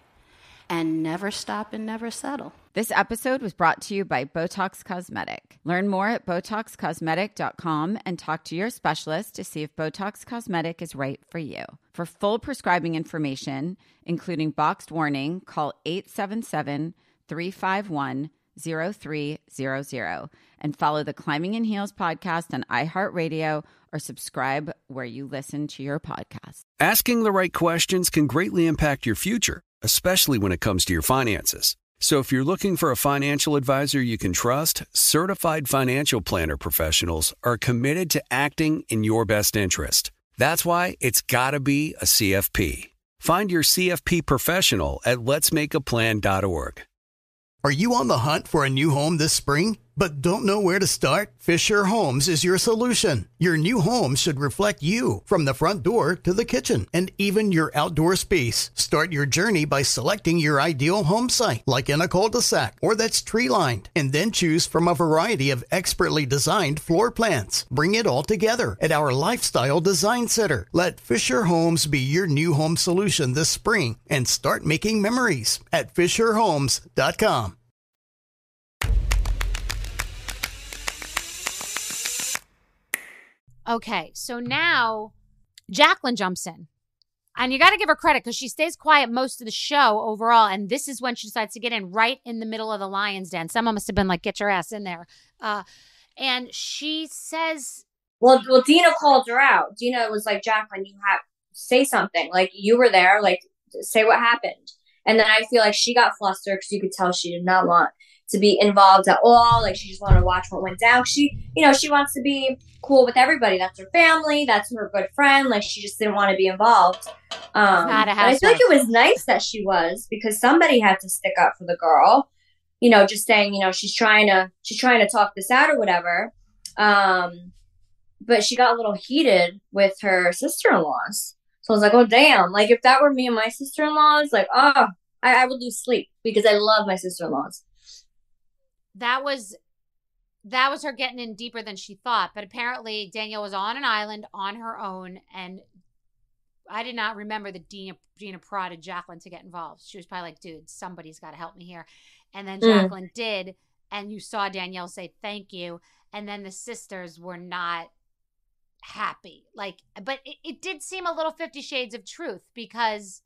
and never stop and never settle. This episode was brought to you by Botox Cosmetic. Learn more at Botox Cosmetic dot com and talk to your specialist to see if Botox Cosmetic is right for you. For full prescribing information, including boxed warning, call eight seven seven, three five one, zero three zero zero and follow the Climbing in Heels podcast on iHeartRadio or subscribe where you listen to your podcast. Asking the right questions can greatly impact your future, especially when it comes to your finances. So if you're looking for a financial advisor you can trust, certified financial planner professionals are committed to acting in your best interest. That's why it's got to be a C F P. Find your C F P professional at lets make a plan dot org. Are you on the hunt for a new home this spring, but don't know where to start? Fisher Homes is your solution. Your new home should reflect you, from the front door to the kitchen, and even your outdoor space. Start your journey by selecting your ideal home site, like in a cul-de-sac or that's tree-lined, and then choose from a variety of expertly designed floor plans. Bring it all together at our Lifestyle Design Center. Let Fisher Homes be your new home solution this spring and start making memories at fisher homes dot com. Okay, so now Jacqueline jumps in And you got to give her credit because she stays quiet most of the show overall. And this is when she decides to get in right in the middle of the lion's den. Someone must have been like, get your ass in there. Uh, and she says... Well, well, Dina called her out. Dina was like, Jacqueline, you have to say something. Like, you were there. Like, say what happened. And then I feel like she got flustered because you could tell she did not want to be involved at all. Like, she just wanted to watch what went down. She, you know, she wants to be cool with everybody. That's her family. That's her good friend. Like, she just didn't want to be involved. Um, but I feel like it was nice that she was, because somebody had to stick up for the girl. You know, just saying, you know, she's trying to, she's trying to talk this out or whatever. Um, but she got a little heated with her sister-in-laws. So I was like, oh, damn. Like, if that were me and my sister-in-laws, like, oh, I, I would lose sleep because I love my sister-in-laws. That was that was her getting in deeper than she thought. But apparently Danielle was on an island on her own. And I did not remember that Dina, Dina prodded Jacqueline to get involved. She was probably like, dude, somebody's got to help me here. And then Jacqueline mm. did. And you saw Danielle say, thank you. And then the sisters were not happy. Like, but it, it did seem a little Fifty Shades of Truth, because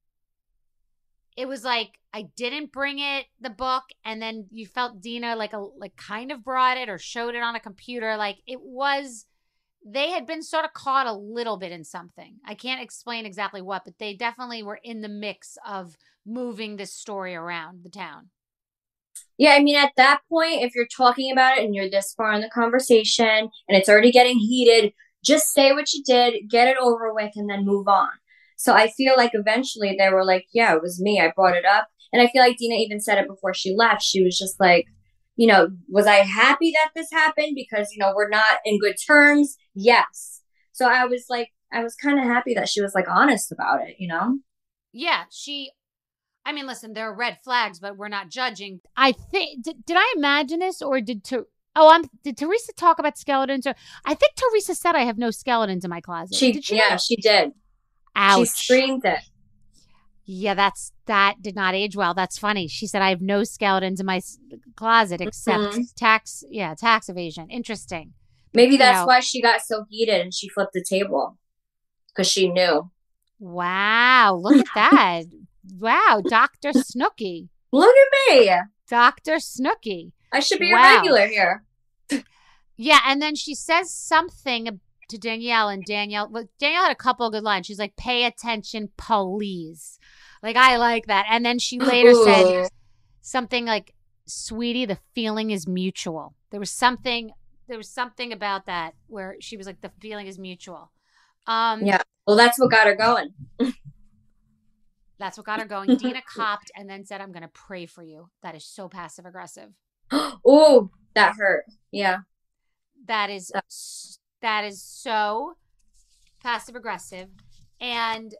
it was like, I didn't bring it, the book, and then you felt Dina like a like kind of brought it or showed it on a computer. Like, it was, they had been sort of caught a little bit in something. I can't explain exactly what, but they definitely were in the mix of moving this story around the town. Yeah, I mean, at that point, if you're talking about it and you're this far in the conversation and it's already getting heated, just say what you did, get it over with, and then move on. So I feel like eventually they were like, yeah, it was me. I brought it up. And I feel like Dina even said it before she left. She was just like, you know, was I happy that this happened? Because, you know, we're not in good terms. Yes. So I was like, I was kind of happy that she was like honest about it, you know? Yeah, she, I mean, listen, there are red flags, but we're not judging. I think, did, did I imagine this or did, Ter- oh, I'm, did Teresa talk about skeletons? Or I think Teresa said I have no skeletons in my closet. She, did she yeah, know? she did. Ouch. She screamed it. Yeah, that's that did not age well. That's funny. She said, I have no skeletons in my s- closet except mm-hmm. tax, yeah, tax evasion. Interesting. Maybe You that's know. why she got so heated and she flipped the table, because she knew. Wow, look at that. Wow, Doctor Snooki. Look at me. Doctor Snooki. I should be wow. a regular here. Yeah, and then she says something to Danielle, and Danielle, well, Danielle had a couple of good lines. She's like, pay attention, please. Like, I like that. And then she later Ooh. said something like, sweetie, the feeling is mutual. There was something, there was something about that where she was like, the feeling is mutual. Um, yeah. Well, that's what got her going. That's what got her going. Dina copped and then said, I'm going to pray for you. That is so passive aggressive. Oh, that hurt. Yeah. That is, that is so passive aggressive. And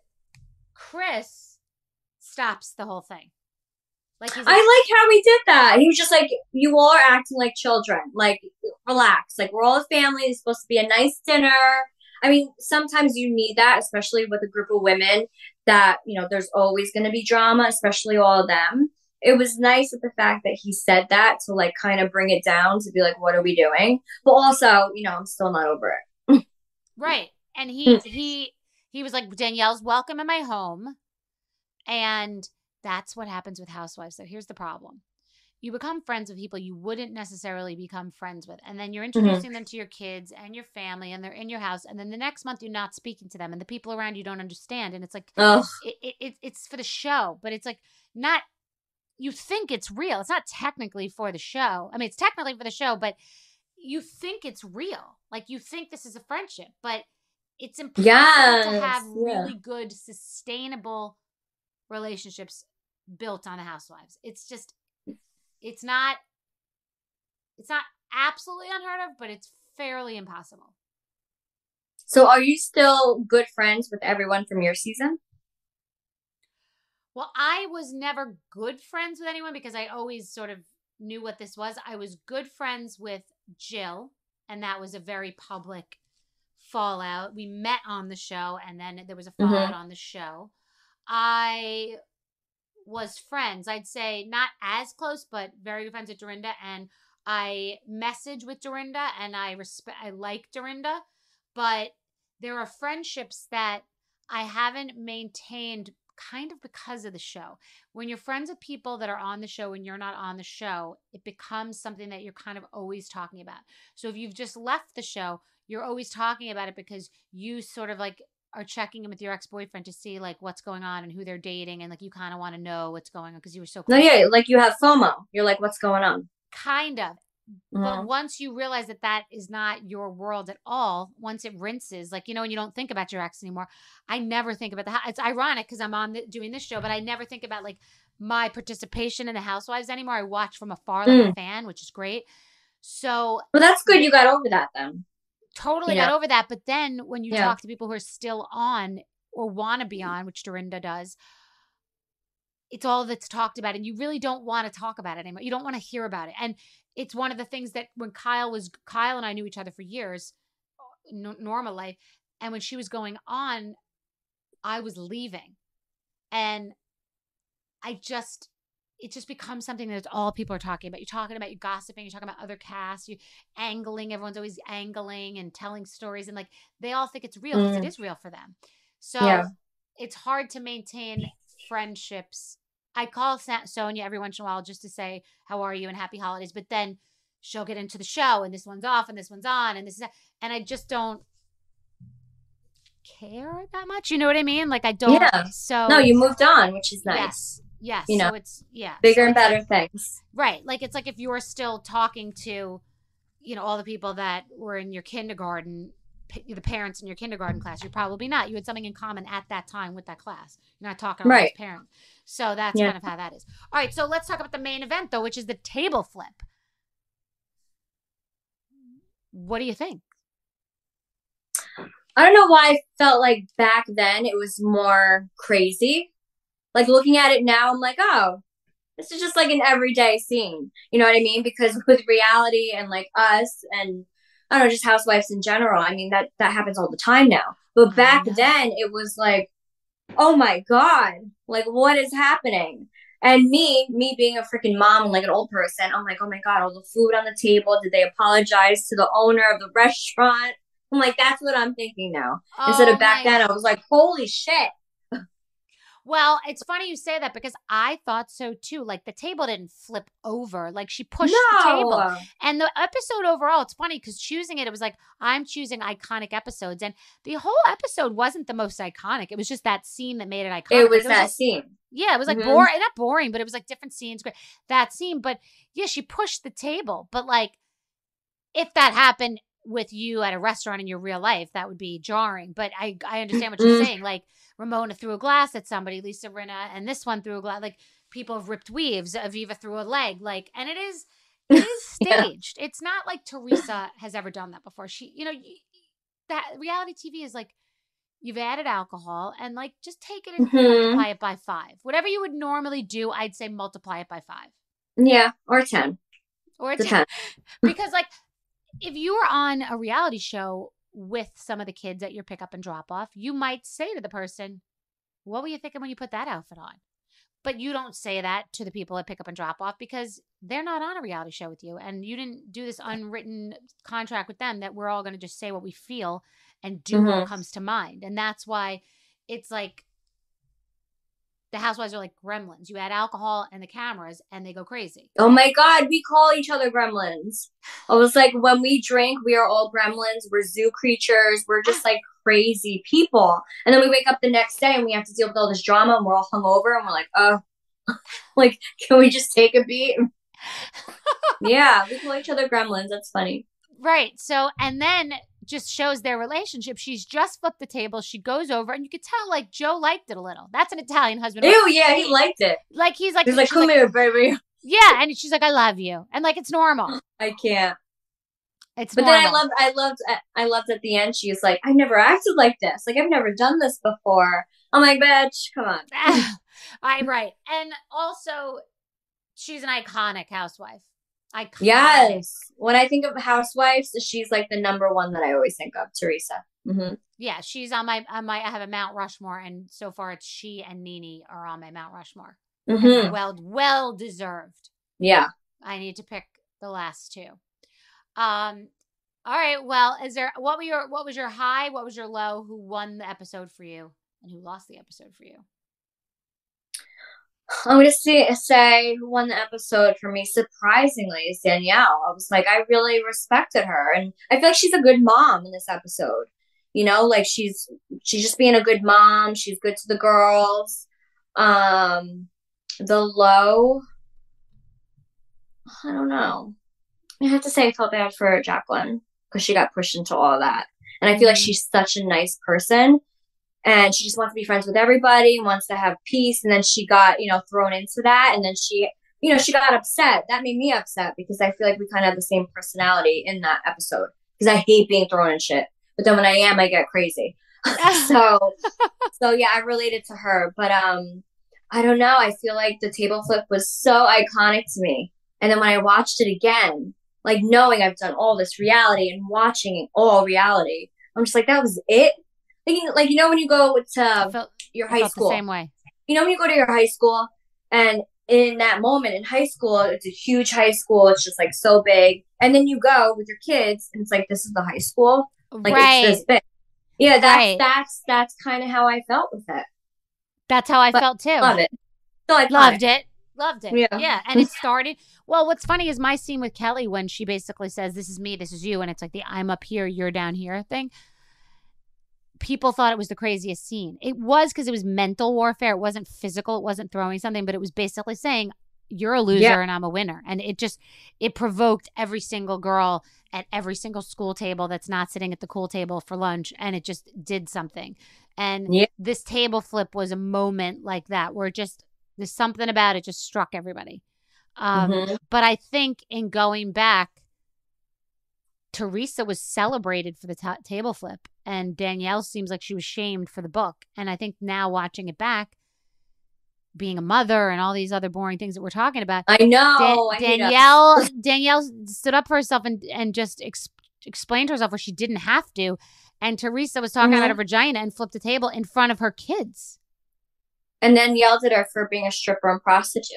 Chris stops the whole thing. Like he's like, I like how he did that. He was just like, you all are acting like children. Like, relax. Like, we're all a family. It's supposed to be a nice dinner. I mean, sometimes you need that, especially with a group of women that, you know, there's always going to be drama, especially all of them. It was nice at the fact that he said that to like kind of bring it down to be like, what are we doing? But also, you know, I'm still not over it. Right. And he, he, he was like, Danielle's welcome in my home. And that's what happens with housewives. So here's the problem. You become friends with people you wouldn't necessarily become friends with. And then you're introducing mm-hmm. them to your kids and your family, and they're in your house. And then the next month you're not speaking to them, and the people around you don't understand. And it's like, it, it, it, it's for the show, but it's like not, you think it's real. It's not technically for the show. I mean, it's technically for the show, but you think it's real. Like you think this is a friendship, but it's impossible yes, to have yeah. really good, sustainable relationships built on the housewives. It's just, It's not, it's not absolutely unheard of, but it's fairly impossible. So are you still good friends with everyone from your season? Well, I was never good friends with anyone because I always sort of knew what this was. I was good friends with Jill, and that was a very public fallout. We met on the show, and then there was a fallout mm-hmm. on the show. I was friends, I'd say not as close, but very good friends with Dorinda. And I message with Dorinda and I respect, I like Dorinda, but there are friendships that I haven't maintained kind of because of the show. When you're friends with people that are on the show and you're not on the show, it becomes something that you're kind of always talking about. So if you've just left the show, you're always talking about it because you sort of like are checking in with your ex-boyfriend to see like what's going on and who they're dating, and like you kind of want to know what's going on because you were so close. No, yeah, like you have FOMO. You're like, what's going on? Kind of. Mm-hmm. But once you realize that that is not your world at all, once it rinses, like, you know, and you don't think about your ex anymore. I never think about the house. It's ironic because I'm on the, doing this show, but I never think about like my participation in the Housewives anymore. I watch from afar like mm. a fan, which is great. So. Well, that's good. You got over that then. Totally you know? got over that. But then when you yeah. talk to people who are still on or want to be on, which Dorinda does, it's all that's talked about. And you really don't want to talk about it anymore. You don't want to hear about it. And it's one of the things that when Kyle was, Kyle and I knew each other for years, n- normal life. And when she was going on, I was leaving. And I just, it just becomes something that all people are talking about. You're talking about, you're gossiping, you're talking about other casts, you're angling. Everyone's always angling and telling stories. And like, they all think it's real because mm. it is real for them. So yeah. it's hard to maintain friendships. I call Sonia every once in a while just to say, how are you and happy holidays. But then she'll get into the show and this one's off and this one's on and this is that. And I just don't care that much. You know what I mean? Like I don't. Yeah. So no, you moved on, which is nice. Yes. Yes. You know, so it's, yeah. Bigger so and better like, things. Right. Like it's like if you were still talking to, you know, all the people that were in your kindergarten, the parents in your kindergarten class, you're probably not. You had something in common at that time with that class. You're not talking about right. those parents. So that's yeah. kind of how that is. All right. So let's talk about the main event though, which is the table flip. What do you think? I don't know why I felt like back then it was more crazy. Like looking at it now, I'm like, oh, this is just like an everyday scene. You know what I mean? Because with reality and like us and I don't know, just housewives in general, I mean, that, that happens all the time now. But back then it was like, oh my God, like what is happening? And me, me being a freaking mom and like an old person, I'm like, oh my God, all the food on the table. Did they apologize to the owner of the restaurant? I'm like, that's what I'm thinking now. Oh, instead of back then, I was like, holy shit. Well, it's funny you say that because I thought so too. Like the table didn't flip over. Like she pushed no. the table. And the episode overall, it's funny because choosing it, it was like, I'm choosing iconic episodes. And the whole episode wasn't the most iconic. It was just that scene that made it iconic. It was, it was that just, scene. Yeah, it was like mm-hmm. boring. Not boring, but it was like different scenes. That scene. But yeah, she pushed the table. But like, if that happened with you at a restaurant in your real life, that would be jarring. But I, I understand what you're saying. Like Ramona threw a glass at somebody, Lisa Rinna, and this one threw a glass. Like people have ripped weaves. Aviva threw a leg. Like, and it is, it is staged. Yeah. It's not like Teresa has ever done that before. She, you know, that reality T V is like, you've added alcohol and like, just take it and mm-hmm. multiply it by five. Whatever you would normally do, I'd say multiply it by five. Yeah. Or ten. Or ten. ten. Because like, if you were on a reality show with some of the kids at your pickup and drop off, you might say to the person, what were you thinking when you put that outfit on? But you don't say that to the people at pickup and drop off because they're not on a reality show with you. And you didn't do this unwritten contract with them that we're all going to just say what we feel and do mm-hmm. what comes to mind. And that's why it's like the housewives are like gremlins. You add alcohol and the cameras and they go crazy. Oh my God, we call each other gremlins. I was like, when we drink, we are all gremlins. We're zoo creatures. We're just like crazy people. And then we wake up the next day and we have to deal with all this drama and we're all hungover and we're like, oh, like, can we just take a beat? Yeah, we call each other gremlins. That's funny. Right. So, and then just shows their relationship. She's just flipped the table. She goes over and you could tell like Joe liked it a little. That's an Italian husband. Ew, yeah, he liked it. Like he's like, he's like, come like, here, baby. Yeah, and she's like, I love you. And like, it's normal. I can't. It's but normal. then I loved, I loved, I loved at the end. She was like, I never acted like this. Like I've never done this before. I'm like, bitch, come on. I right. And also she's an iconic housewife. Iconic. Yes. When I think of housewives, she's like the number one that I always think of, Teresa. Mm-hmm. Yeah, she's on my on my. I have a Mount Rushmore, and so far it's she and Nene are on my Mount Rushmore. Mm-hmm. Well, well deserved. Yeah. I need to pick the last two. Um. All right. Well, is there what were your what was your high? What was your low? Who won the episode for you? and who lost the episode for you? I'm going to say, say who won the episode for me, surprisingly, is Danielle. I was like, I really respected her. And I feel like she's a good mom in this episode. You know, like she's she's just being a good mom. She's good to the girls. Um, the low, I don't know. I have to say I felt bad for Jacqueline because she got pushed into all of that. And I feel like she's such a nice person. And she just wants to be friends with everybody, wants to have peace. And then she got, you know, thrown into that. And then she, you know, she got upset. That made me upset because I feel like we kind of have the same personality in that episode. Because I hate being thrown in shit. But then when I am, I get crazy. so, so yeah, I related to her. But um, I don't know. I feel like the table flip was so iconic to me. And then when I watched it again, like knowing I've done all this reality and watching all reality, I'm just like, that was it. Like, like, you know, when you go to felt, your high school, the same way. You know, when you go to your high school and in that moment in high school, it's a huge high school. It's just like so big. And then you go with your kids and it's like, this is the high school. Like right. it's this big. Yeah. That's, right. that's, that's kind of how I felt with it. That's how I but felt too. Love it. So I loved it. Loved it. Yeah. yeah. And it started, well, what's funny is my scene with Kelly when she basically says, this is me, this is you. And it's like the I'm up here, you're down here thing. People thought it was the craziest scene. It was because it was mental warfare. It wasn't physical. It wasn't throwing something, but it was basically saying, you're a loser yeah. and I'm a winner. And it just, it provoked every single girl at every single school table that's not sitting at the cool table for lunch. And it just did something. And yeah. this table flip was a moment like that where it just, there's something about it just struck everybody. Um, mm-hmm. But I think in going back, Teresa was celebrated for the t- table flip, and Danielle seems like she was shamed for the book. And I think now watching it back, being a mother and all these other boring things that we're talking about, I know Da- I Danielle Danielle stood up for herself and and just ex- explained herself where she didn't have to. And Teresa was talking mm-hmm. about her vagina and flipped the table in front of her kids, and then yelled at her for being a stripper and prostitute.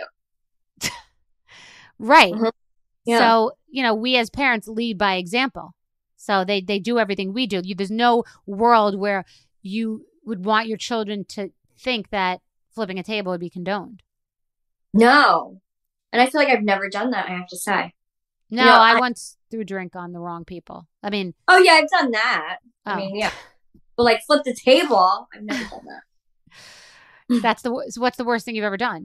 Right. Mm-hmm. Yeah. So, you know, we as parents lead by example. So they, they do everything we do. You, there's no world where you would want your children to think that flipping a table would be condoned. No. And I feel like I've never done that, I have to say. No, you know, I, I once threw drink on the wrong people. I mean. Oh, yeah, I've done that. Oh. I mean, yeah. But like flip the table, I've never done that. That's the, so what's the worst thing you've ever done?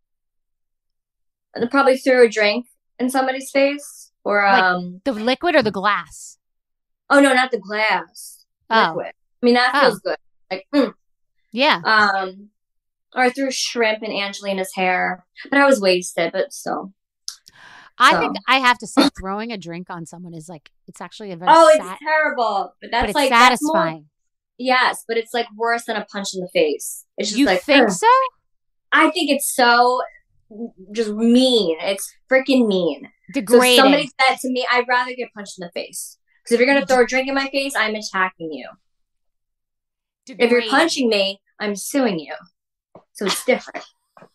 I probably threw a drink in somebody's face, or like um the liquid or the glass. Oh no, not the glass. Oh. Liquid. I mean, that feels oh. good. Like mm. yeah. Um, or I threw shrimp in Angelina's hair, but I was wasted. But still, I so. think I have to say, throwing a drink on someone is like it's actually a very oh, sat- it's terrible. But that's but it's like satisfying. That's more, yes, but it's like worse than a punch in the face. It's just you like think ugh. so? I think it's so. Just mean. It's freaking mean. Degrading. So somebody said to me, I'd rather get punched in the face. Because if you're going to throw a drink in my face, I'm attacking you. Degrading. If you're punching me, I'm suing you. So it's different.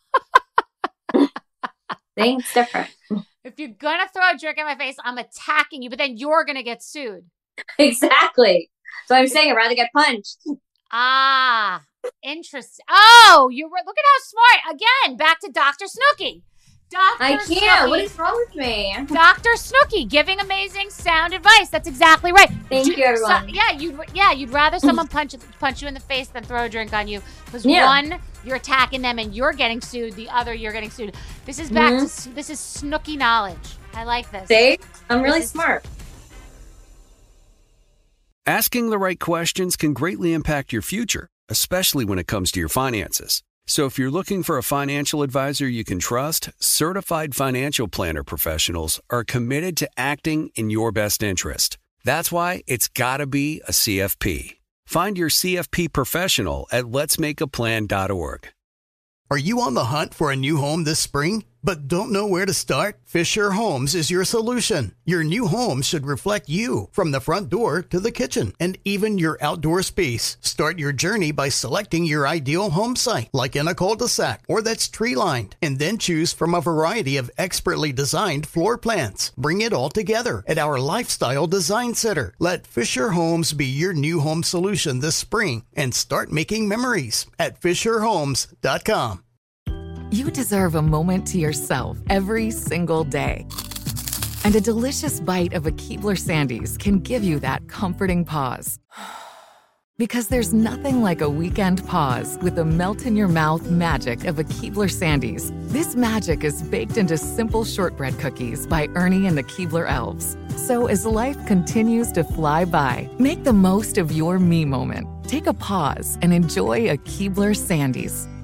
Things different. If you're going to throw a drink in my face, I'm attacking you, but then you're going to get sued. Exactly. So I'm saying I'd rather get punched. Ah, interesting. Oh, you look at how smart. Again, back to Doctor Snooki. Doctor I can't. Snooki. What is wrong with me? Doctor Snooki giving amazing sound advice. That's exactly right. Thank Do, you, everyone. So, yeah, you'd yeah, you'd rather someone punch punch you in the face than throw a drink on you. Because yeah. one, you're attacking them and you're getting sued. The other, you're getting sued. This is back mm-hmm. to this is Snooki knowledge. I like this. See, I'm really is, smart. Asking the right questions can greatly impact your future, especially when it comes to your finances. So if you're looking for a financial advisor you can trust, certified financial planner professionals are committed to acting in your best interest. That's why it's got to be a C F P. Find your C F P professional at lets make a plan dot org. Are you on the hunt for a new home this spring? but don't know where to start? Fisher Homes is your solution. Your new home should reflect you from the front door to the kitchen and even your outdoor space. Start your journey by selecting your ideal home site, like in a cul-de-sac or that's tree-lined, and then choose from a variety of expertly designed floor plans. Bring it all together at our Lifestyle Design Center. Let Fisher Homes be your new home solution this spring and start making memories at fisher homes dot com. You deserve a moment to yourself every single day. And a delicious bite of a Keebler Sandies can give you that comforting pause. Because there's nothing like a weekend pause with the melt-in-your-mouth magic of a Keebler Sandies. This magic is baked into simple shortbread cookies by Ernie and the Keebler Elves. So as life continues to fly by, make the most of your me moment. Take a pause and enjoy a Keebler Sandies.